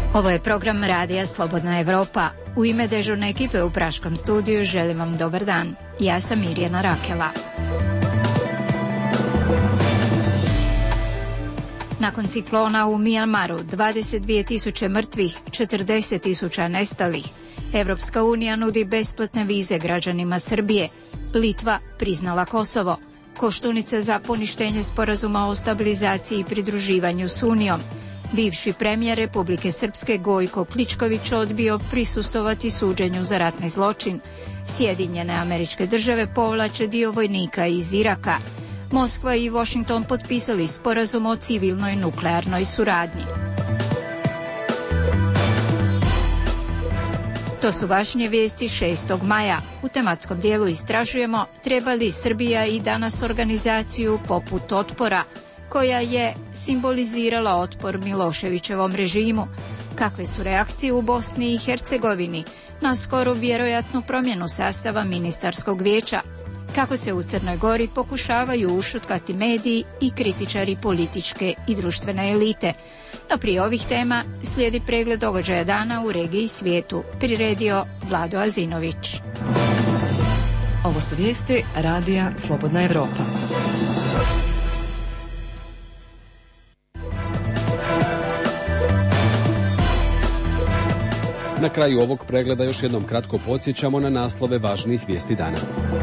Ovo je program Radija Slobodna Evropa. U ime dežurne ekipe u Praškom studiju želim vam dobar dan. Ja sam Mirjana Rakela. Nakon ciklona u Mijanmaru, 22.000 mrtvih, 40.000 nestalih, Evropska unija nudi besplatne vize građanima Srbije. Litva priznala Kosovo. Koštunica za poništenje sporazuma o stabilizaciji i pridruživanju s Unijom. Bivši premijer Republike Srpske Gojko Kličković odbio prisustovati suđenju za ratni zločin. Sjedinjene Američke Države povlače dio vojnika iz Iraka. Moskva i Washington potpisali sporazum o civilnoj nuklearnoj suradnji. To su važnije vijesti 6. maja. U tematskom dijelu istražujemo treba li Srbija i danas organizaciju poput Otpora, koja je simbolizirala otpor Miloševićevom režimu. Kakve su reakcije u Bosni i Hercegovini na skoro vjerojatnu promjenu sastava ministarskog vijeća? Kako se u Crnoj Gori pokušavaju ušutkati mediji i kritičari političke i društvene elite? No prije ovih tema slijedi pregled događaja dana u regiji i svijetu, priredio Vlado Azinović. Ovo su vijesti Radija Slobodna Evropa. Na kraju ovog pregleda još jednom kratko podsjećamo na naslove važnih vijesti dana.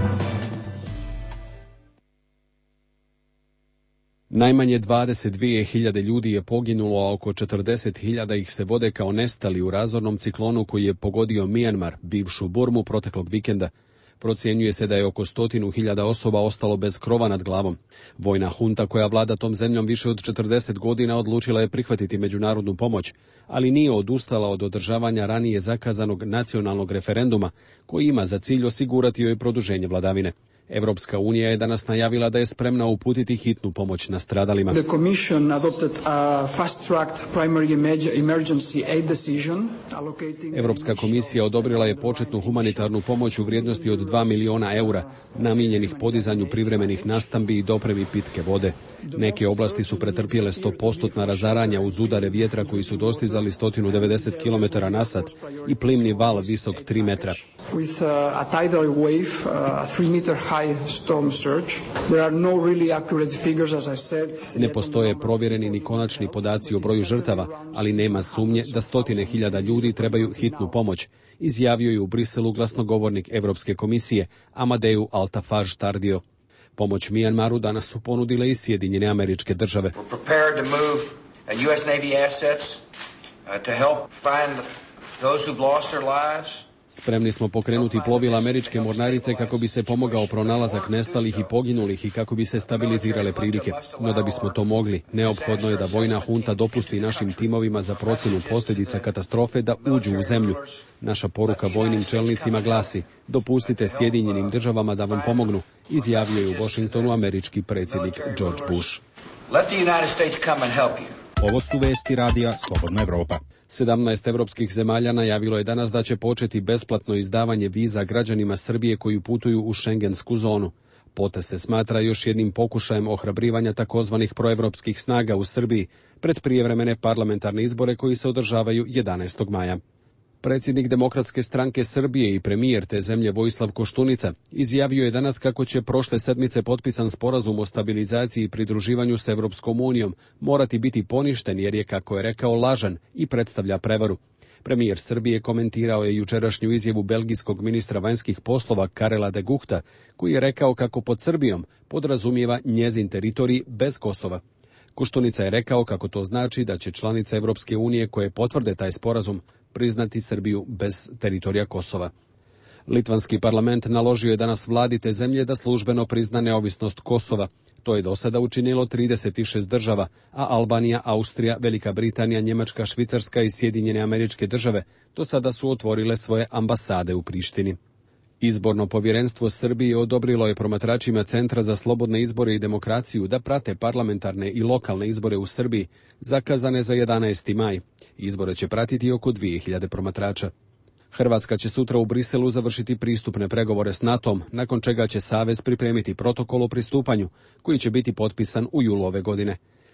Najmanje 22.000 ljudi je poginulo, a oko 40.000 ih se vode kao nestali u razornom ciklonu koji je pogodio Mijanmar, bivšu Burmu, proteklog vikenda. Procjenjuje se da je oko 100.000 osoba ostalo bez krova nad glavom. Vojna hunta koja vlada tom zemljom više od 40 godina odlučila je prihvatiti međunarodnu pomoć, ali nije odustala od održavanja ranije zakazanog nacionalnog referenduma koji ima za cilj osigurati joj produženje vladavine. Evropska unija je danas najavila da je spremna uputiti hitnu pomoć nastradalima. The Commission adopted a fast-tracked primary emergency aid decision allocating... Evropska komisija odobrila je početnu humanitarnu pomoć u vrijednosti od 2 miliona eura, namijenjenih podizanju privremenih nastambi i dopremi pitke vode. Neke oblasti su pretrpjele 100% razaranja uz udare vjetra koji su dostizali 190 km na sat i plimni val visok 3 metra. With a tidal wave, 3 meter high storm surge. There are no really accurate figures, as I said. Ne postoje provjereni ni konačni podaci o broju žrtava, ali nema sumnje da 100.000 ljudi trebaju hitnu pomoć, izjavio je u Briselu glasnogovornik Evropske komisije Amadeu Altafaj Tardio. Pomoć Mijanmaru danas su ponudile i Sjedinjene Američke Države. We're prepared to move US Navy assets to help find those who've lost their lives. Spremni smo pokrenuti plovila američke mornarice kako bi se pomogao pronalazak nestalih i poginulih i kako bi se stabilizirale prilike. No da bismo to mogli, neophodno je da vojna hunta dopusti našim timovima za procjenu posljedica katastrofe da uđu u zemlju. Naša poruka vojnim čelnicima glasi: dopustite Sjedinjenim Državama da vam pomognu, izjavio je u Washingtonu američki predsjednik George Bush. Let the United States come and help you. Ovo su vesti Radija Slobodna Evropa. 17 evropskih zemalja najavilo je danas da će početi besplatno izdavanje viza građanima Srbije koji putuju u šengensku zonu. Potez se smatra još jednim pokušajem ohrabrivanja takozvanih proevropskih snaga u Srbiji pred prijevremene parlamentarne izbore koji se održavaju 11. maja. Predsjednik Demokratske stranke Srbije i premijer te zemlje Vojislav Koštunica izjavio je danas kako će prošle sedmice potpisan sporazum o stabilizaciji i pridruživanju s Evropskom unijom morati biti poništen jer je, kako je rekao, lažan i predstavlja prevaru. Premijer Srbije komentirao je jučerašnju izjavu belgijskog ministra vanjskih poslova Karela de Guchta, koji je rekao kako pod Srbijom podrazumijeva njezin teritorij bez Kosova. Koštunica je rekao kako to znači da će članice Evropske unije koje potvrde taj sporazum priznati Srbiju bez teritorija Kosova. Litvanski parlament naložio je danas vladi te zemlje da službeno prizna neovisnost Kosova. To je do sada učinilo 36 država, a Albanija, Austrija, Velika Britanija, Njemačka, Švicarska i Sjedinjene Američke Države do sada su otvorile svoje ambasade u Prištini. Izborno povjerenstvo Srbije odobrilo je promatračima Centra za slobodne izbore i demokraciju da prate parlamentarne i lokalne izbore u Srbiji, zakazane za 11. maj. Izbore će pratiti oko 2000 promatrača. Hrvatska će sutra u Briselu završiti pristupne pregovore s NATO-om, nakon čega će Savez pripremiti protokol o pristupanju, koji će biti potpisan u julu ove godine.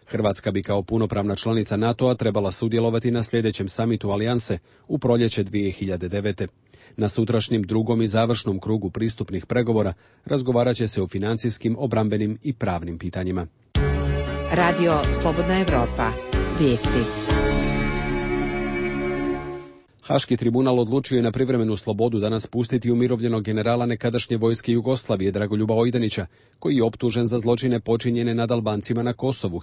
Hrvatska bi kao punopravna članica NATO-a trebala sudjelovati na sljedećem samitu alijanse u proljeće 2009. Na sutrašnjem drugom i završnom krugu pristupnih pregovora razgovarat će se o financijskim, obrambenim i pravnim pitanjima. Radio Slobodna Evropa. Vijesti. Haški tribunal odlučio je na privremenu slobodu danas pustiti umirovljenog generala nekadašnje vojske Jugoslavije Dragoljuba Ojdanića, koji je optužen za zločine počinjene nad Albancima na Kosovu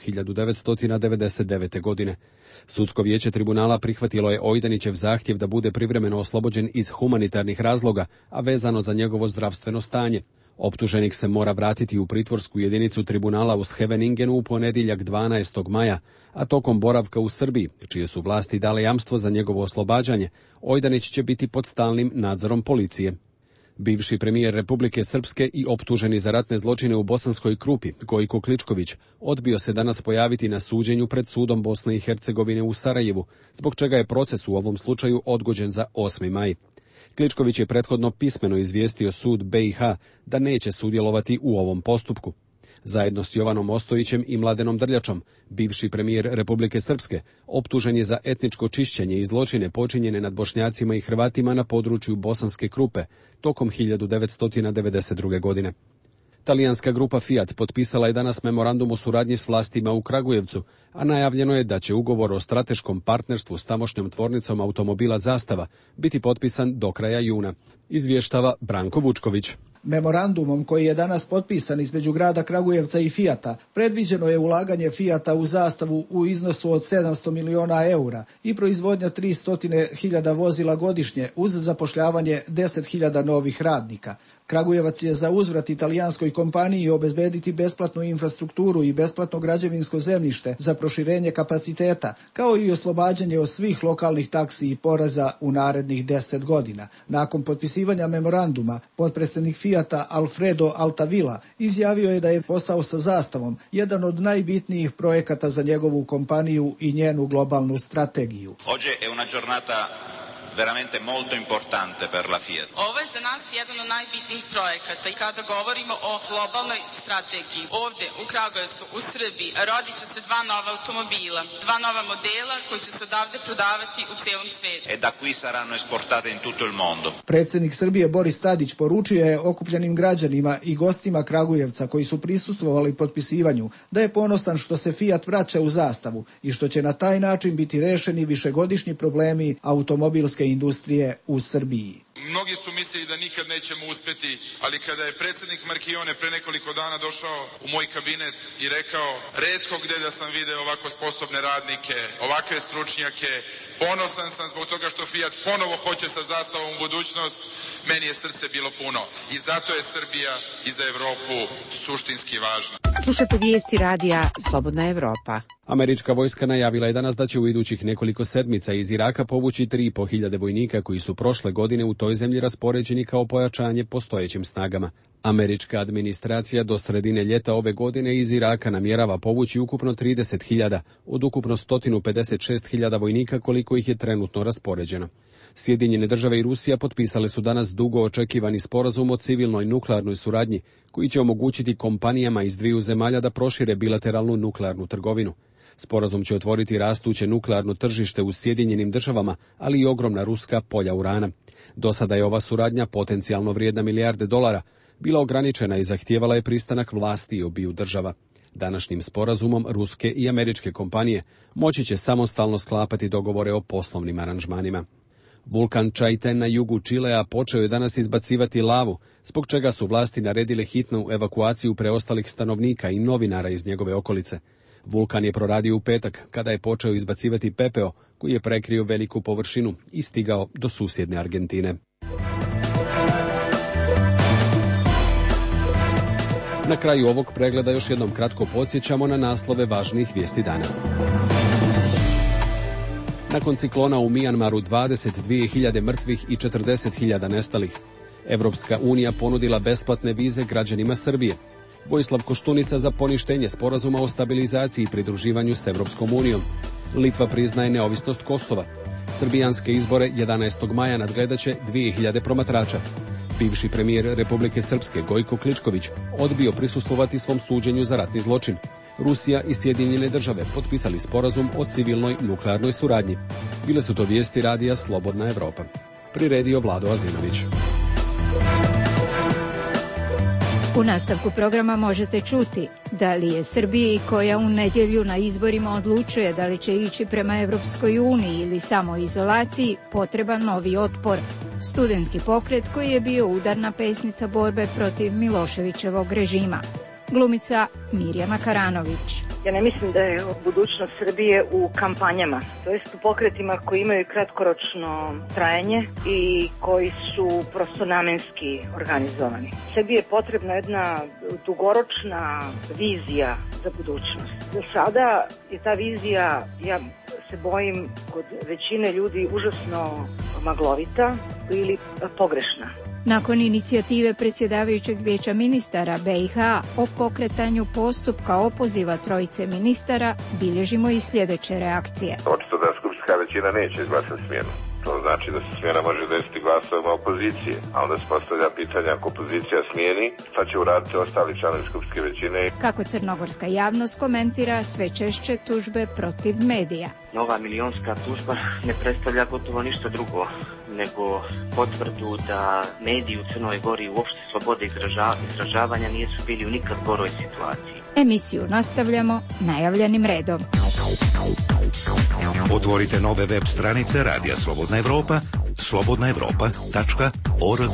1999. godine. Sudsko vijeće tribunala prihvatilo je Ojdanićev zahtjev da bude privremeno oslobođen iz humanitarnih razloga, a vezano za njegovo zdravstveno stanje. Optuženik se mora vratiti u pritvorsku jedinicu tribunala u Scheveningenu u ponedjeljak 12. maja, a tokom boravka u Srbiji, čije su vlasti dale jamstvo za njegovo oslobađanje, Ojdanić će biti pod stalnim nadzorom policije. Bivši premijer Republike Srpske i optuženi za ratne zločine u Bosanskoj Krupi, Gojko Kličković, odbio se danas pojaviti na suđenju pred sudom Bosne i Hercegovine u Sarajevu, zbog čega je proces u ovom slučaju odgođen za 8. maj. Kličković je prethodno pismeno izvijestio sud BiH da neće sudjelovati u ovom postupku. Zajedno s Jovanom Ostojićem i Mladenom Drljačom, bivši premijer Republike Srpske, optužen je za etničko čišćenje i zločine počinjene nad Bošnjacima i Hrvatima na području Bosanske Krupe tokom 1992. godine. Talijanska grupa Fiat potpisala je danas memorandum o suradnji s vlastima u Kragujevcu, a najavljeno je da će ugovor o strateškom partnerstvu s tamošnjom tvornicom automobila Zastava biti potpisan do kraja juna. Izvještava Branko Vučković. Memorandumom koji je danas potpisan između grada Kragujevca i Fijata predviđeno je ulaganje Fijata u Zastavu u iznosu od 700 miliona eura i proizvodnja 300.000 vozila godišnje uz zapošljavanje 10.000 novih radnika. Kragujevac je za uzvrat italijanskoj kompaniji obezbediti besplatnu infrastrukturu i besplatno građevinsko zemljište za proširenje kapaciteta, kao i oslobađanje od svih lokalnih taksi i poreza u narednih 10 godina. Nakon potpisivanja memoranduma, potpredsjednik Fijata Alfredo Altavilla izjavio je da je posao sa Zastavom jedan od najbitnijih projekata za njegovu kompaniju i njenu globalnu strategiju. Oggi è una giornata veramente molto importante per la Fiat. Ovo je za nas jedan od najbitnijih projekata i kada govorimo o globalnoj strategiji. Ovdje u Kragujevcu, u Srbiji, rodit će se 2 nova automobila, 2 nova modela koji će se odavde prodavati u cijelom svijetu. E da qui saranno esportate in tutto il mondo. Predsjednik Srbije Boris Tadić poručio je okupljenim građanima i gostima Kragujevca koji su prisustvovali potpisivanju da je ponosan što se Fiat vraća u Zastavu i što će na taj način biti rešeni višegodišnji problemi automobilske industrije u Srbiji. Mnogi su mislili da nikad nećemo uspjeti, ali kada je predsjednik Marchione pre nekoliko dana došao u moj kabinet i rekao retko gdje da sam video ovako sposobne radnike, ovakve stručnjake, ponosan sam zbog toga što Fiat ponovo hoće sa Zastavom u budućnost, meni je srce bilo puno i zato je Srbija i za Evropu suštinski važna. Slušate vijesti radija Slobodna Evropa. Američka vojska najavila je danas da će u idućih nekoliko sedmica iz Iraka povući 3.500 vojnika koji su prošle godine u toj zemlji raspoređeni kao pojačanje postojećim snagama. Američka administracija do sredine ljeta ove godine iz Iraka namjerava povući ukupno 30.000 od ukupno 156.000 vojnika koliko ih je trenutno raspoređeno. Sjedinjene države i Rusija potpisale su danas dugo očekivani sporazum o civilnoj nuklearnoj suradnji koji će omogućiti kompanijama iz dviju zemalja da prošire bilateralnu nuklearnu trgovinu. Sporazum će otvoriti rastuće nuklearno tržište u Sjedinjenim državama, ali i ogromna ruska polja urana. Do sada je ova suradnja, potencijalno vrijedna milijarde dolara, bila ograničena i zahtijevala je pristanak vlasti obiju država. Današnjim sporazumom ruske i američke kompanije moći će samostalno sklapati dogovore o poslovnim aranžmanima. Vulkan Chaiten na jugu Čilea počeo je danas izbacivati lavu, zbog čega su vlasti naredile hitnu evakuaciju preostalih stanovnika i novinara iz njegove okolice. Vulkan je proradio u petak, kada je počeo izbacivati pepeo, koji je prekrio veliku površinu i stigao do susjedne Argentine. Na kraju ovog pregleda još jednom kratko podsjećamo na naslove važnih vijesti dana. Nakon ciklona u Mijanmaru 22.000 mrtvih i 40.000 nestalih. Evropska unija ponudila besplatne vize građanima Srbije. Vojislav Koštunica za poništenje sporazuma o stabilizaciji i pridruživanju s Evropskom unijom. Litva priznaje neovisnost Kosova. Srbijanske izbore 11. maja nadgledaće 2.000 promatrača. Bivši premijer Republike Srpske Gojko Kličković odbio prisustvovati svom suđenju za ratni zločin. Rusija i Sjedinjene države potpisali sporazum o civilnoj nuklearnoj suradnji. Bile su to vijesti radija Slobodna Evropa. Priredio Vlado Azinović. U nastavku programa možete čuti da li je Srbiji, koja u nedjelju na izborima odlučuje da li će ići prema Evropskoj uniji ili samo izolaciji, potreban novi otpor. Studentski pokret koji je bio udarna pesnica borbe protiv Miloševićevog režima. Glumica Mirjana Karanović. Ja ne mislim da je budućnost Srbije u kampanjama, to jest u pokretima koji imaju kratkoročno trajanje i koji su prosto namenski organizovani. Srbiji je potrebna jedna dugoročna vizija za budućnost. Za sada je ta vizija, ja se bojim, kod većine ljudi užasno maglovita ili pogrešna. Nakon inicijative predsjedavajućeg vijeća ministara BiH o pokretanju postupka opoziva trojice ministara, bilježimo i sljedeće reakcije. Očito da skupštinska većina neće izglasati smjenu. To znači da se smjena može desiti glasovima opozicije. A onda se postavlja pitanje, ako opozicija smijeni, šta će uraditi ostali članovi skupštinske većine? Kako crnogorska javnost komentira sve češće tužbe protiv medija. Nova milionska tužba ne predstavlja gotovo ništa drugo nego potvrdu da mediji u Crnoj Gori uopšte slobode izražavanja nisu bili u nikad goroj situaciji. Emisiju nastavljamo najavljenim redom. Otvorite nove web stranice Radija Slobodna Evropa, slobodnaevropa.org.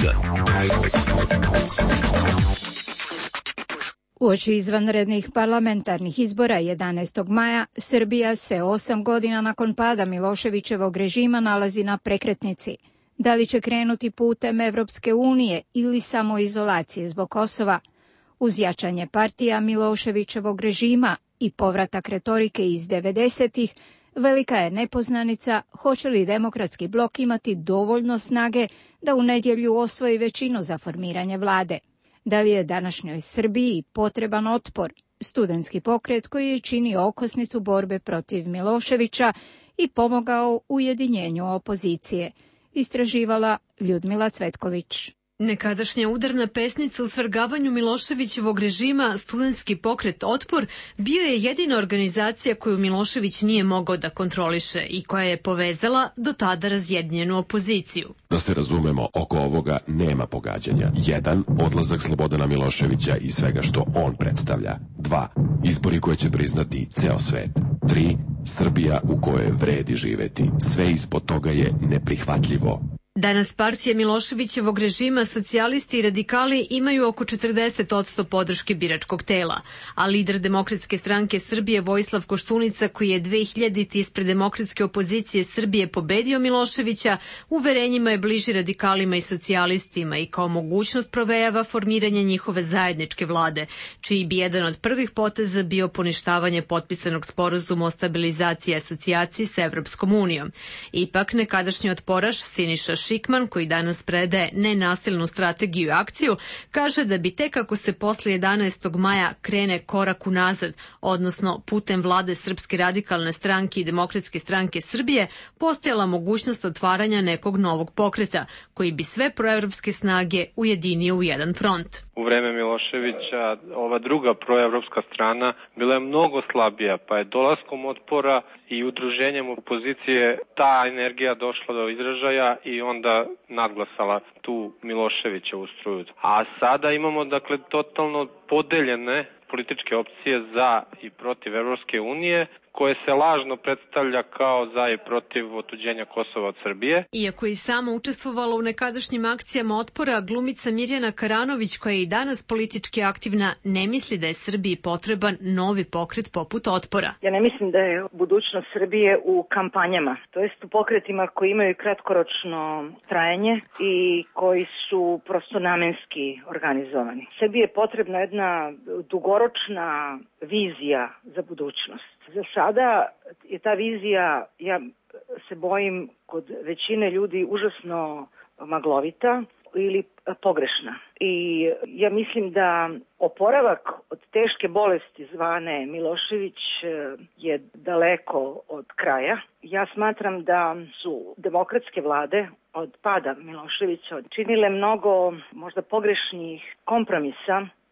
Uoči izvanrednih parlamentarnih izbora 11. maja, Srbija se 8 godina nakon pada Miloševićevog režima nalazi na prekretnici. Da li će krenuti putem Evropske unije ili samo izolacije zbog Kosova? Uz jačanje partija Miloševićevog režima i povratak retorike iz 90-ih, velika je nepoznanica hoće li demokratski blok imati dovoljno snage da u nedjelju osvoji većinu za formiranje vlade. Da li je današnjoj Srbiji potreban otpor, studentski pokret koji je činio okosnicu borbe protiv Miloševića i pomogao ujedinjenju opozicije, istraživala Ljudmila Cvetković. Nekadašnja udarna pesnica u svrgavanju Miloševićevog režima, studentski pokret Otpor, bio je jedina organizacija koju Milošević nije mogao da kontroliše i koja je povezala do tada razjedinjenu opoziciju. Da se razumemo, oko ovoga nema pogađanja. 1. Odlazak Slobodana Miloševića i svega što on predstavlja. 2. Izbori koje će priznati ceo svet. 3. Srbija u kojoj vredi živeti. Sve ispod toga je neprihvatljivo. Danas partija Miloševićevog režima, socijalisti i radikali imaju oko 40% podrške biračkog tela, a lider Demokratske stranke Srbije Vojislav Koštunica, koji je 2000 ispred demokratske opozicije Srbije pobedio Miloševića, uverenjima je bliži radikalima i socijalistima i kao mogućnost provejava formiranje njihove zajedničke vlade, čiji bi jedan od prvih poteza bio poništavanje potpisanog sporazuma o stabilizaciji i asocijaciji s Evropskom unijom. Ipak, nekadašnji otporaš Siniša Šikman, koji danas predaje nenasilnu strategiju i akciju, kaže da bi tek ako se posle 11. maja krene korak unazad, odnosno putem vlade Srpske radikalne stranke i Demokratske stranke Srbije, postojala mogućnost otvaranja nekog novog pokreta, koji bi sve proevropske snage ujedinio u jedan front. U vreme Miloševića ova druga proevropska strana bila je mnogo slabija, pa je dolaskom Otpora i udruženjem opozicije ta energija došla do izražaja i onda nadglasala tu Miloševićevu struju. A sada imamo dakle totalno podeljene političke opcije za i protiv Evropske unije, koje se lažno predstavlja kao za i protiv otuđenja Kosova od Srbije. Iako je i sama učestvovala u nekadašnjim akcijama Otpora, glumica Mirjana Karanović, koja je i danas politički aktivna, ne misli da je Srbiji potreban novi pokret poput Otpora. Ja ne mislim da je budućnost Srbije u kampanjama, to jest u pokretima koji imaju kratkoročno trajanje i koji su prosto namenski organizovani. Srbiji je potrebna jedna dugoročna vizija za budućnost. Za sada je ta vizija, ja se bojim, kod većine ljudi užasno maglovita ili pogrešna. I ja mislim da oporavak od teške bolesti zvane Milošević je daleko od kraja. Ja smatram da su demokratske vlade od pada Miloševića činile mnogo možda pogrešnih kompromisa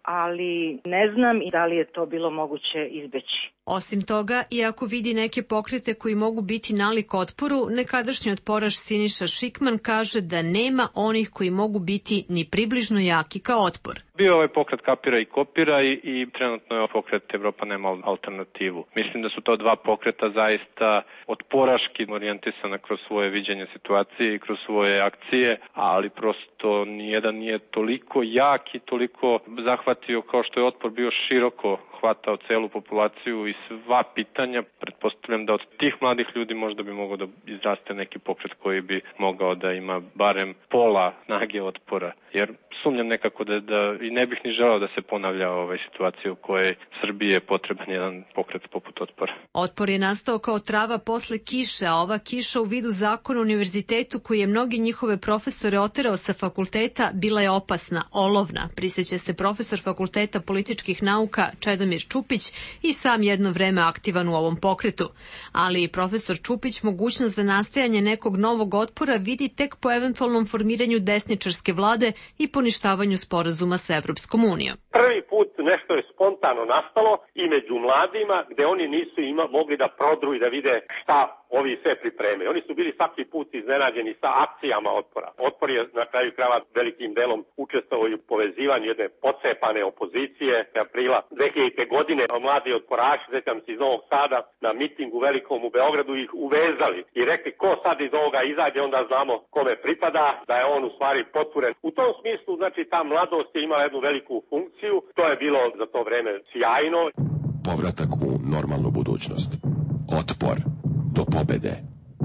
ali ne znam i da li je to bilo moguće izbeći. Osim toga, iako vidi neke pokrete koji mogu biti nalik otporu, nekadašnji otporaš Siniša Šikman kaže da nema onih koji mogu biti ni približno jaki kao otpor. Bio je ovaj pokret Kapira i kopira i trenutno je pokret Evropa nema alternativu. Mislim da su to dva pokreta zaista otporaški orijentisana kroz svoje viđenje situacije i kroz svoje akcije, ali prosto nijedan nije toliko jak i toliko zahvatio kao što je otpor bio široko hvatao celu populaciju i sva pitanja. Pretpostavljam da od tih mladih ljudi možda bi mogao da izraste neki pokret koji bi mogao da ima barem pola snage otpora. Jer sumnjam nekako da i ne bih ni želeo da se ponavlja situacija u kojoj Srbiji je potreban jedan pokret poput otpora. Otpor je nastao kao trava posle kiše, a ova kiša u vidu zakona o univerzitetu koji je mnogi njihove profesore oterao sa fakulteta bila je opasna, olovna. Prisjeća se profesor fakulteta političkih nauka Čedomir Čupić i sam jedno vreme aktivan u ovom pokretu. Ali i profesor Čupić mogućnost za nastajanje nekog novog otpora vidi tek po eventualnom formiranju desničarske vlade i poništavanju sporazuma sa Evropskom unijom. Prvi put nešto je spontano nastalo i među mladima gde oni nisu mogli da prodru i da vide šta ovi sve pripreme. Oni su bili svaki put iznenađeni sa akcijama otpora. Otpor je na kraju krajeva velikim delom učestvovao u povezivanju jedne pocepane opozicije. Aprila 2000. godine mladi otporaši, sjećam se iz Novog Sada, na mitingu velikom u Beogradu ih uvezali i rekli ko sad iz ovoga izađe, onda znamo kome pripada, da je on u stvari potpuren. U tom smislu, znači, ta mladost je imala jednu veliku funkciju. To je bilo za to vreme sjajno. Povratak u normalnu budućnost. Otpor do pobede.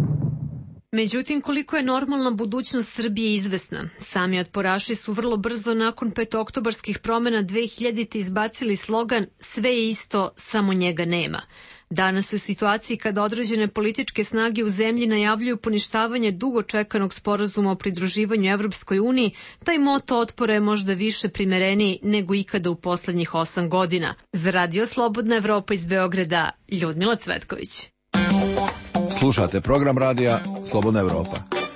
Međutim, koliko je normalna budućnost Srbije izvesna? Sami otporaši su vrlo brzo nakon petooktobarskih promena 2000. izbacili slogan "Sve je isto, samo njega nema". Danas su u situaciji kada određene političke snage u zemlji najavljuju poništavanje dugo čekanog sporazuma o pridruživanju Evropskoj uniji, taj moto otpora je možda više primereniji nego ikada u poslednjih 8 godina. Za Radio Slobodna Evropa iz Beograda, Ljudmila Cvetković. Slušate program radija Slobodna Evropa.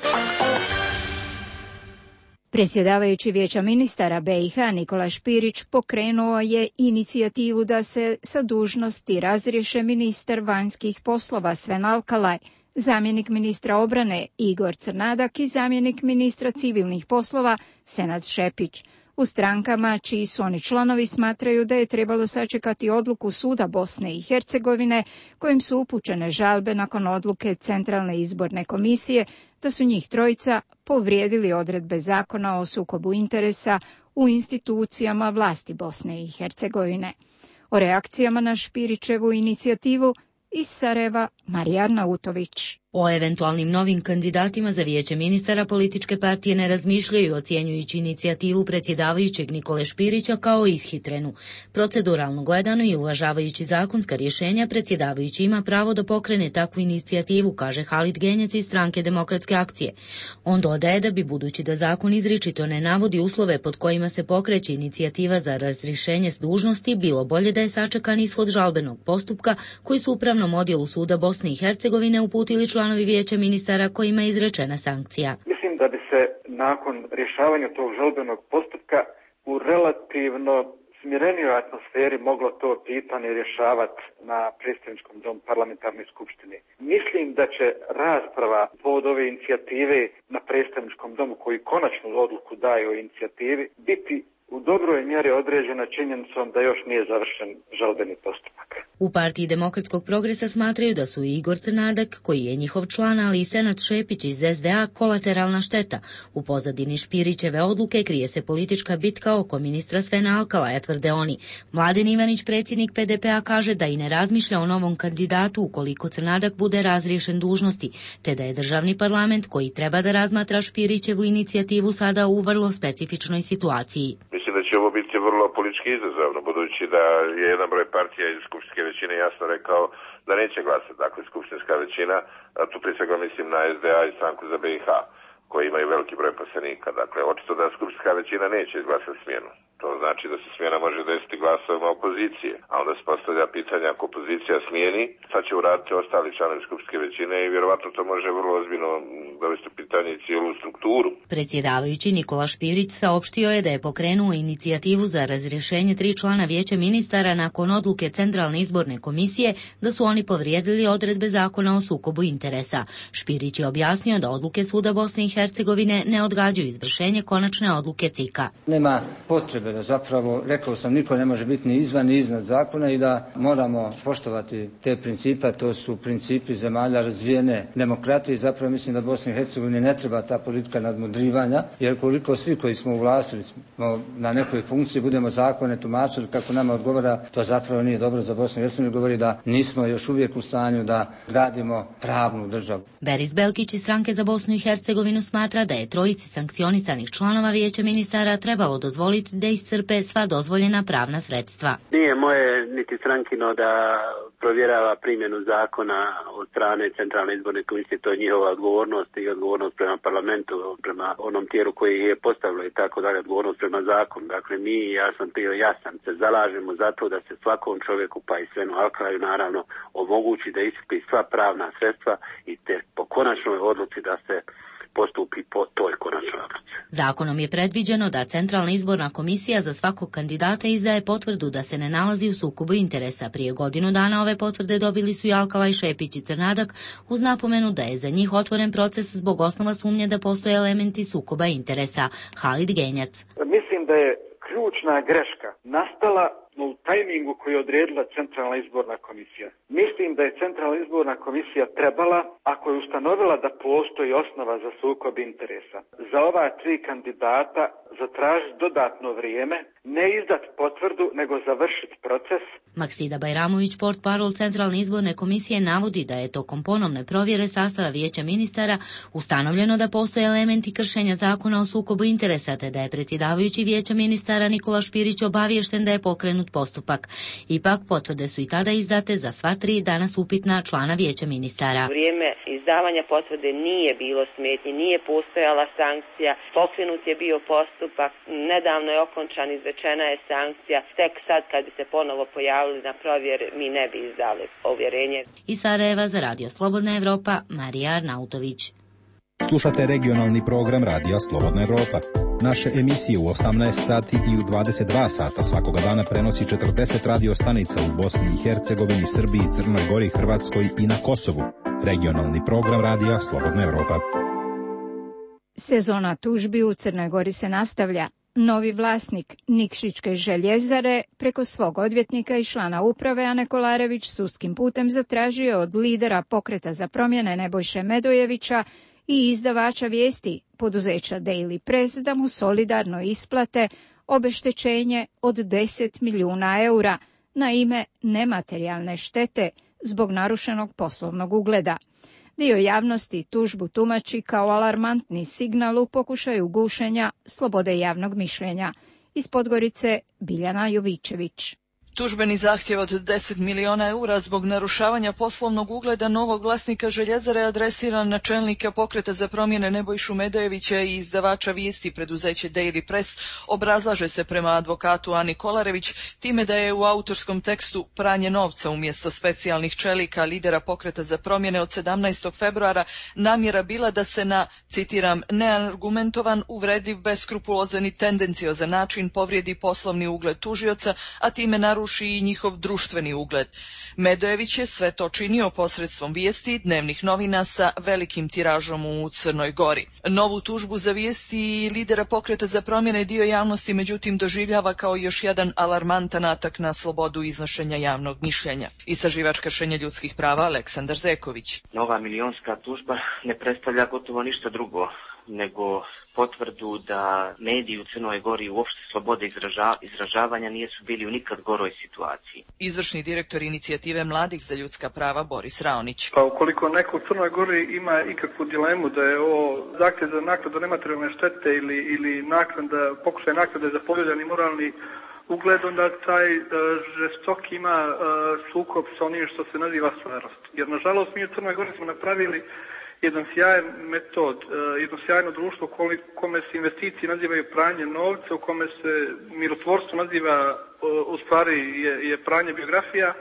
Predsjedavajući Vijeća ministara BiH Nikola Špirić pokrenuo je inicijativu da se sa dužnosti razriješe ministar vanjskih poslova Sven Alkalaj, zamjenik ministra obrane Igor Crnadak i zamjenik ministra civilnih poslova Senad Šepić. U strankama čiji su oni članovi smatraju da je trebalo sačekati odluku Suda Bosne i Hercegovine kojim su upućene žalbe nakon odluke Centralne izborne komisije da su njih trojica povrijedili odredbe zakona o sukobu interesa u institucijama vlasti Bosne i Hercegovine. O reakcijama na Špirićevu inicijativu iz Sarajeva Marija Arnautović. O eventualnim novim kandidatima za Vijeće ministara političke partije ne razmišljaju, ocjenjujući inicijativu predsjedavajućeg Nikole Špirića kao ishitrenu. Proceduralno gledano i uvažavajući zakonska rješenja, predsjedavajući ima pravo da pokrene takvu inicijativu, kaže Halid Genjec iz Stranke demokratske akcije. On dodaje da bi, budući da zakon izričito ne navodi uslove pod kojima se pokreće inicijativa za razrješenje s dužnosti, bilo bolje da je sačekan ishod žalbenog postupka koji su Upravnom odjelu Suda Bosne i Hercegovine uputili članovi Vijeća ministara kojima je izrečena sankcija. Mislim da bi se nakon rješavanja tog žalbenog postupka u relativno smirenijoj atmosferi moglo to pitanje rješavati na predstavničkom domu parlamentarne skupštine. Mislim da će rasprava pod ove inicijative na predstavničkom domu, koji konačnu odluku daje o inicijativi, biti u dobroj mjeri određena činjenicom da još nije završen žalbeni postupak. U partiji Demokratskog progresa smatraju da su i Igor Crnadak, koji je njihov član, ali i Senad Šepić iz SDA kolateralna šteta. U pozadini Špirićeve odluke krije se politička bitka oko ministra Svena Alkalaja, tvrde oni. Mladen Ivanić, predsjednik PDP-a, kaže da i ne razmišlja o novom kandidatu ukoliko Crnadak bude razriješen dužnosti, te da je državni parlament koji treba da razmatra Špirićevu inicijativu sada u vrlo specifičnoj situaciji. Mislim da će ovo biti vrlo politički izazovno, budući da je jedan broj partija iz skupštinske većine jasno rekao da neće glasati. Dakle, skupštinska većina, tu prije svega mislim na SDA i stranku za BiH, koji imaju veliki broj poslanika. Dakle, očito da skupštinska većina neće izglasati smjenu. To znači da se smjena može desiti glasovima opozicije. A onda se postavlja pitanje, ako opozicija smijeni, sad će uraditi ostali članovi skupštinske većine i vjerovatno to može vrlo ozbiljno dovesti u pitanje i cijelu strukturu. Predsjedavajući Nikola Špirić saopštio je da je pokrenuo inicijativu za razrješenje 3 člana vijeća ministara nakon odluke Centralne izborne komisije da su oni povrijedili odredbe zakona o sukobu interesa. Špirić je objasnio da odluke Suda Bosne i Hercegovine ne odgađaju izvršenje konačne odluke CIK-a. Nema potrebe da zapravo, rekao sam, niko ne može biti ni izvan ni iznad zakona i da moramo poštovati te principe, to su principi zemalja razvijene demokratije i zapravo mislim da Bosni i Hercegovini ne treba ta politika nadmudrivanja, jer koliko svi koji smo u vlasti smo na nekoj funkciji budemo zakone tumačili kako nama odgovara, to zapravo nije dobro za Bosnu i Hercegovinu, govori da nismo još uvijek u stanju da gradimo pravnu državu. Beris Belkić iz Stranke za Bosnu i Hercegovinu smatra da je trojici sankcionisanih članova vijeća ministara trebalo dozvoliti da iscrpe sva dozvoljena pravna sredstva. Nije moje niti strankino da provjerava primjenu zakona od strane Centralne izborne komisije, to je njihova odgovornost i odgovornost prema parlamentu, prema onom tijelu koji je postavilo i tako dalje, odgovornost prema zakonu. Dakle, mi, ja sam bio jasan, se zalažemo za to da se svakom čovjeku, pa i Svenu Alkraju naravno, omogući da iscrpi sva pravna sredstva i te po konačnoj odluci da se postupi po toj konačnoj odluci. Zakonom je predviđeno da Centralna izborna komisija za svakog kandidata izdaje potvrdu da se ne nalazi u sukobu interesa. Prije godinu dana ove potvrde dobili su i Alkalaj, Šepić i Crnadak uz napomenu da je za njih otvoren proces zbog osnova sumnje da postoje elementi sukoba interesa. Halid Genjac. Mislim da je ključna greška nastala u tajmingu koji je odredila Centralna izborna komisija. Mislim da je Centralna izborna komisija trebala, ako je ustanovila da postoji osnova za sukob interesa, za ova 3 kandidata zatražiti dodatno vrijeme, ne izdati potvrdu, nego završiti proces. Maksida Bajramović, portparol Centralne izborne komisije, navodi da je tokom ponovne provjere sastava vijeća ministara ustanovljeno da postoje elementi kršenja zakona o sukobu interesa, te da je predsjedavajući vijeća ministara Nikola Špirić obaviješten da je pokrenut postupak. Ipak potvrde su i tada izdate za sva 3 danas upitna člana vijeća ministara. Vrijeme izdavanja potvrde nije bilo smetnji, nije postojala sankcija, pokrenut je bio postupak, nedavno je okončan, izrečena je sankcija, tek sad kad bi se ponovo pojavili na provjeri mi ne bi izdali ovjerenje. Iz Sarajeva za Radio Slobodna Evropa, Marija Arnautović. Slušate regionalni program Radija Slobodna Evropa. Naše emisije u 18 sati i u 22 sata svakoga dana prenosi 40 radio stanica u Bosni i Hercegovini, Srbiji, Crnoj Gori, Hrvatskoj i na Kosovu. Regionalni program Radija Slobodna Evropa. Sezona tužbi u Crnoj Gori se nastavlja. Novi vlasnik Nikšićke željezare preko svog odvjetnika i člana uprave Ane Kolarević sudskim putem zatražio od lidera Pokreta za promjene Nebojše Medojevića i izdavača vijesti poduzeća Daily Press da mu solidarno isplate obeštećenje od 10 milijuna eura na ime nematerijalne štete zbog narušenog poslovnog ugleda. Dio javnosti tužbu tumači kao alarmantni signal u pokušaju gušenja slobode javnog mišljenja. Iz Podgorice Biljana Jovičević. Tužbeni zahtjev od 10 milijuna eura zbog narušavanja poslovnog ugleda novog vlasnika željezare adresiran na čelnika Pokreta za promjene Nebojšu Medojevića i izdavača vijesti preduzeće Daily Press obrazlaže se prema advokatu Ani Kolarević time da je u autorskom tekstu pranje novca umjesto specijalnih čelika lidera Pokreta za promjene od 17. februara namjera bila da se na, citiram, neargumentovan, uvrediv, beskrupulozan i tendenciozan način povrijedi poslovni ugled tužioca, a time naruši i njihov društveni ugled. Medojević je sve to činio posredstvom vijesti dnevnih novina sa velikim tiražom u Crnoj Gori. Novu tužbu za vijesti lidera Pokreta za promjene dio javnosti međutim doživljava kao još jedan alarmantan atak na slobodu iznošenja javnog mišljenja. Istraživač kršenja ljudskih prava Aleksandar Zeković. Nova milionska tužba ne predstavlja gotovo ništa drugo nego potvrdu da mediji u Crnoj Gori uopšte slobode izražavanja nisu bili u nikad goroj situaciji. Izvršni direktor inicijative Mladih za ljudska prava Boris Raonić. Pa ukoliko neko u Crnoj Gori ima ikakvu dilemu da je ovo zahtjev za naknadu nematerijalne štete ili pokušaj naknade za povrijeđeni moralni ugled, onda taj žestok ima sukob sa onim što se naziva stvarnost. Jer nažalost mi u Crnoj Gori smo napravili jedan sjajan metod, jedno sjajno društvo u kome se investicije nazivaju pranje novca, u kome se mirotvorstvo naziva u stvari je pranje biografija,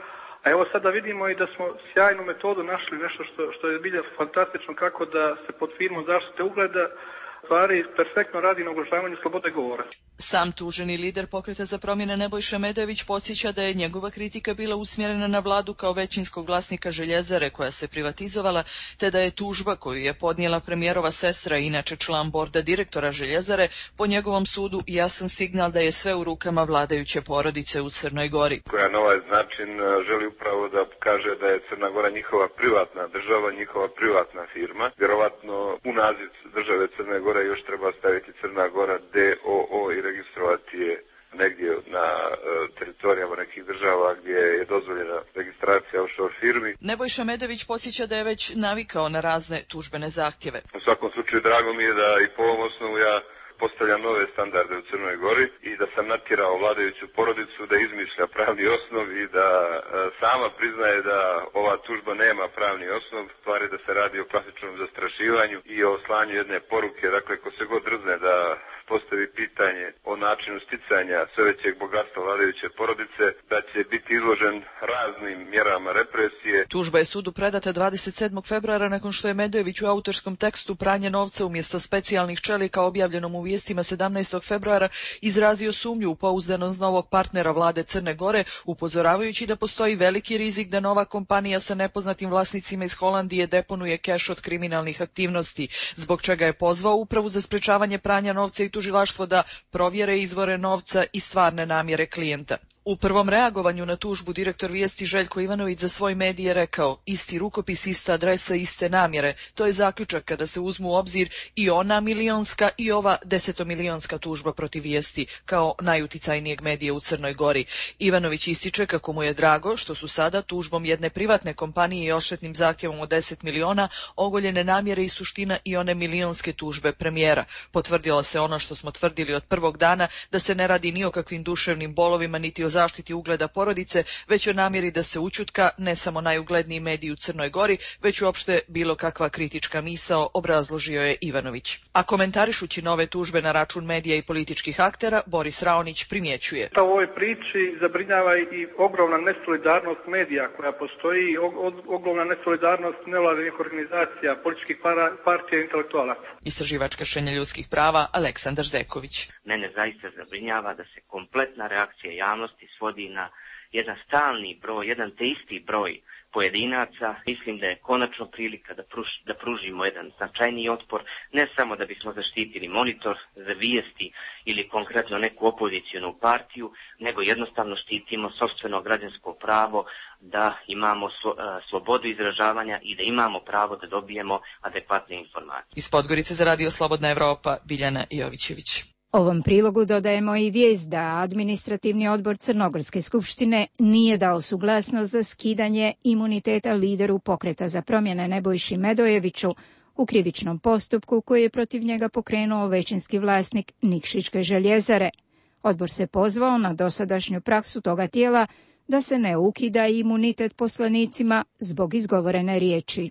A evo sada vidimo i da smo sjajnu metodu našli, nešto što je bilja fantastično, kako da se pod firmom zaštite ugleda stvari perfektno radi na ugrožavanju slobode govora. Sam tuženi lider Pokreta za promjene Nebojša Medojević podsjeća da je njegova kritika bila usmjerena na vladu kao većinskog vlasnika Željezare koja se privatizovala, te da je tužba koju je podnijela premijerova sestra, inače član borda direktora Željezare, po njegovom sudu jasan signal da je sve u rukama vladajuće porodice u Crnoj Gori. Koja na ovaj način želi upravo da kaže da je Crna Gora njihova privatna država, njihova privatna firma. Vjerovatno u naziv države Crne Gore još treba staviti Crna Gora d.o.o. i registrovati je negdje na teritorijama nekih država gdje je dozvoljena registracija offshore firmi. Nebojša Medojević podsjeća da je već navikao na razne tužbene zahtjeve. U svakom slučaju drago mi je da i po ovom osnovu ja postavljam nove standarde u Crnoj Gori i da sam natjerao vladajuću porodicu da izmišlja pravni osnov i da sama priznaje da ova tužba nema pravni osnov, stvari da se radi o klasičnom zastrašivanju i o slanju jedne poruke. Dakle, ko se god drzne da postavi pitanje o načinu sticanja sve većeg bogatstva vladajuće porodice, da će biti izložen raznim mjerama represije. Tužba je sudu predata 27. februara nakon što je Medojević u autorskom tekstu Pranje novca umjesto specijalnih čelika objavljenom u vijestima 17. februara izrazio sumnju u pouzdanost novog partnera vlade Crne Gore, upozoravajući da postoji veliki rizik da nova kompanija sa nepoznatim vlasnicima iz Holandije deponuje keš od kriminalnih aktivnosti, zbog čega je pozvao Upravu za sprečavanje pranja novca i tužilaštvo da provjere izvore novca i stvarne namjere klijenta. U prvom reagovanju na tužbu direktor vijesti Željko Ivanović za svoj medij je rekao: isti rukopis, ista adresa, iste namjere. To je zaključak kada se uzmu u obzir i ona milionska i ova 10-milionska tužba protiv vijesti kao najuticajnijeg medija u Crnoj Gori. Ivanović ističe kako mu je drago što su sada tužbom jedne privatne kompanije i odštetnim zahtjevom od 10 miliona ogoljene namjere i suština i one milionske tužbe premijera. Potvrdilo se ono što smo tvrdili od prvog dana, da se ne radi ni o kakvim duševnim bolovima niti o zaštiti ugleda porodice, već o namjeri da se ućutka ne samo najugledniji mediji u Crnoj Gori, već uopšte bilo kakva kritička misao, obrazložio je Ivanović. A komentarišući nove tužbe na račun medija i političkih aktera, Boris Raonić primjećuje: u ovoj priči zabrinjava i ogromna nesolidarnost medija koja postoji, ogromna nesolidarnost nevladinih organizacija, političkih partija i intelektualaca. Istraživač kršenja ljudskih prava Aleksandar Zeković. Mene zaista zabrinjava da se kompletna reakcija javnosti svodi na jedan stalni broj, jedan te isti broj pojedinaca. Mislim da je konačno prilika da pružimo jedan značajniji otpor, ne samo da bismo zaštitili monitor za vijesti ili konkretno neku opozicijonu partiju, nego jednostavno štitimo sopstveno građansko pravo da imamo slobodu izražavanja i da imamo pravo da dobijemo adekvatne informacije. Iz Podgorice za Radio Slobodna Evropa, Biljana Jovićević. Ovom prilogu dodajemo i vijest da Administrativni odbor Crnogorske skupštine nije dao suglasnost za skidanje imuniteta lideru Pokreta za promjene Nebojši Medojeviću u krivičnom postupku koji je protiv njega pokrenuo većinski vlasnik Nikšićke željezare. Odbor se pozvao na dosadašnju praksu toga tijela da se ne ukida imunitet poslanicima zbog izgovorene riječi.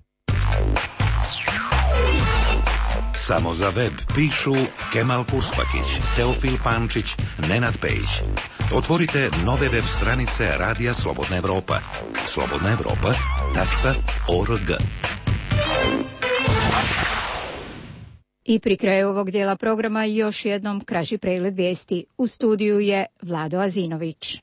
Samo za web pišu Kemal Puspakić, Teofil Pančić, Nenad Pejić. Otvorite nove web stranice Radija Slobodna Evropa. slobodnaevropa.org. I pri kraju ovog dijela programa još jednom kraći pregled vijesti. U studiju je Vlado Azinović.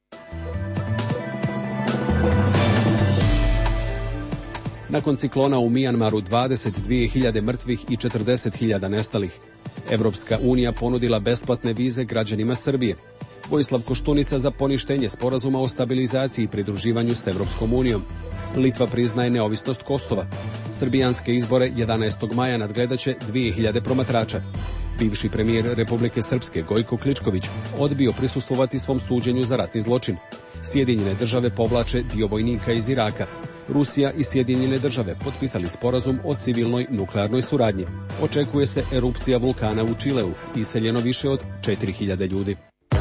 Nakon ciklona u Mijanmaru 22.000 mrtvih i 40.000 nestalih. Evropska unija ponudila besplatne vize građanima Srbije. Vojislav Koštunica za poništenje sporazuma o stabilizaciji i pridruživanju s Evropskom unijom. Litva priznaje neovisnost Kosova. Srbijanske izbore 11. maja nadgledaće 2.000 promatrača. Bivši premijer Republike Srpske Gojko Kličković odbio prisustvovati svom suđenju za ratni zločin. Sjedinjene države povlače dio vojnika iz Iraka. Rusija i Sjedinjene države potpisali sporazum o civilnoj nuklearnoj suradnji. Očekuje se erupcija vulkana u Čileu, iseljeno više od 4.000 ljudi.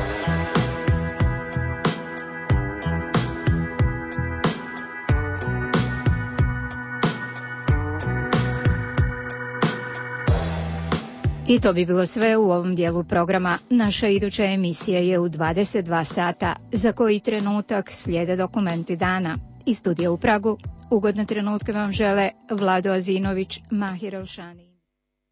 I to bi bilo sve u ovom dijelu programa. Naša iduća emisija je u 22 sata, za koji trenutak slijede dokumenti dana. Iz studija u Pragu ugodne trenutke vam žele Vlado Azinović, Mahir Elšani.